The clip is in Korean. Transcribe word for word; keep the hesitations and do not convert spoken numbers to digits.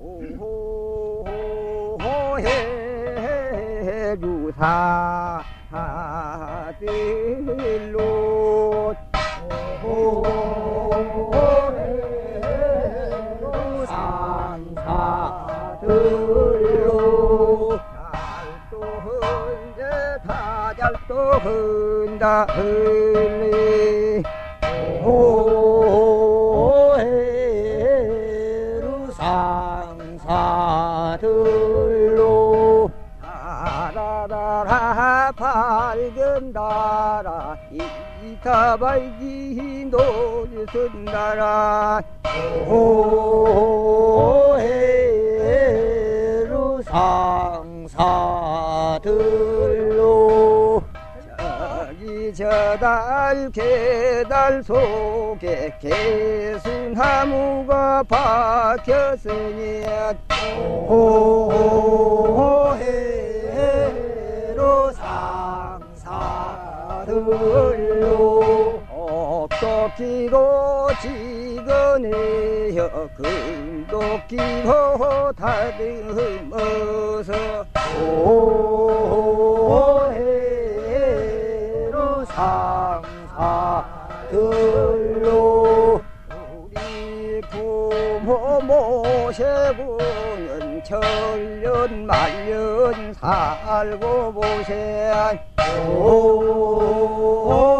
해주사들로 상사들로 잘도 흔제 다 잘도 흔다 흔리 오해루 상사들로 다라라라 밝은 나라 이타발기 노선나라 오해루 상사들로 저기 저달 계달 속에 개수나무가 박혔으니 오해로 상사들로 억도끼고 지거내여 금도끼고 다듬어서 오해로 상사들로 우리 부모 모시고는 천년 만년 살고 보세 오